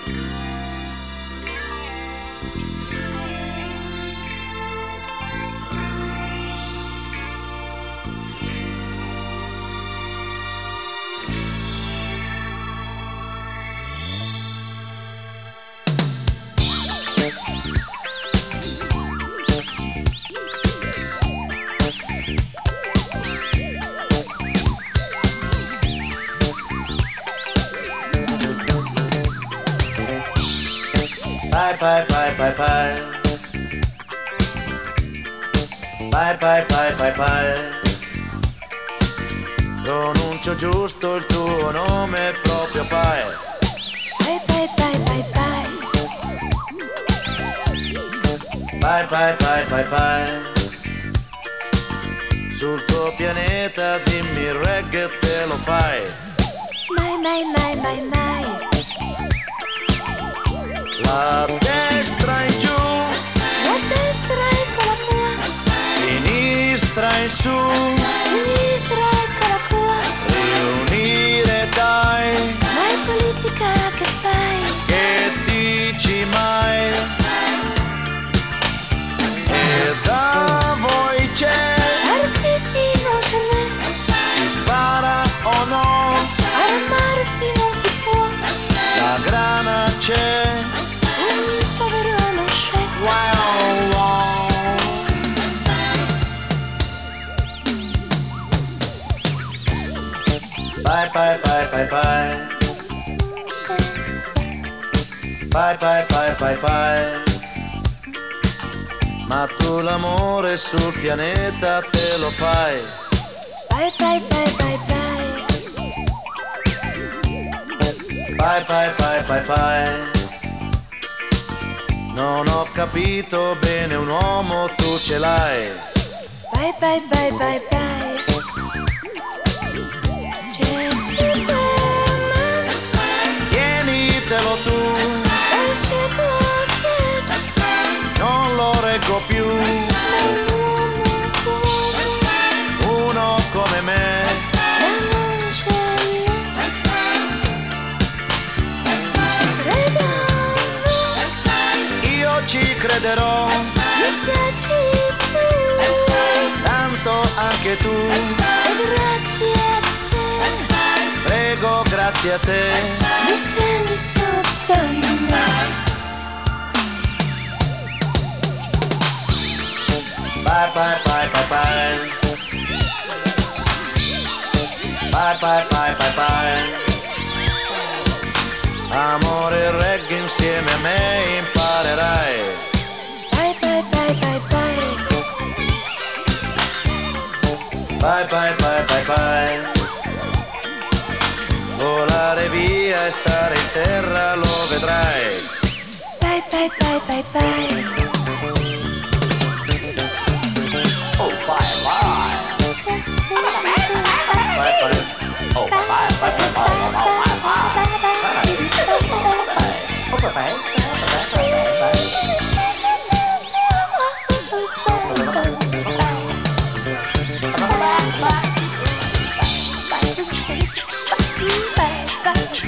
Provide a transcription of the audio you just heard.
Bye bye bye bye bye. Bye bye bye bye bye. Pronuncio giusto il tuo nome proprio bye. Bye bye bye bye bye. Bye bye bye bye bye. Sul tuo pianeta dimmi il reggae te lo fai. Mai mai mai mai mai. La destra in giù, La destra eccola qua, sinistra in su, sinistra eccola qua. riunire dai, Mai politica che fai? che dici mai? E da voi c'è, Partiti non ce n'è, si spara o no? armarsi non si può. La grana c'è, Un povero non c'è. wow wow. Bye bye bye bye bye. Bye bye bye bye bye. Ma tu l'amore sul pianeta te lo fai. Bye bye bye bye bye. Bye bye bye bye bye. Non ho capito bene un uomo tu ce l'hai. Bye bye bye bye bye. C'è Superman, Tienitelo tu, e c'è Clark, non lo reggo più. l'uomo buono, Uno come me, ma non ce n'è. Ci credo, io ci crederò, mi piaci tu, tanto anche tu. e grazie a te Prego, grazie a te. mi sento donna. Bye bye bye bye bye. Bye bye bye bye bye. Amore e reggae insieme a me imparerai. Bye bye bye bye bye. Bye bye bye bye bye. Volare via e stare in terra lo vedrai. Bye bye bye bye bye. Oh bye bye. Bye bye. Oh bye bye bye bye bye. Oh bye bye. Bye bye.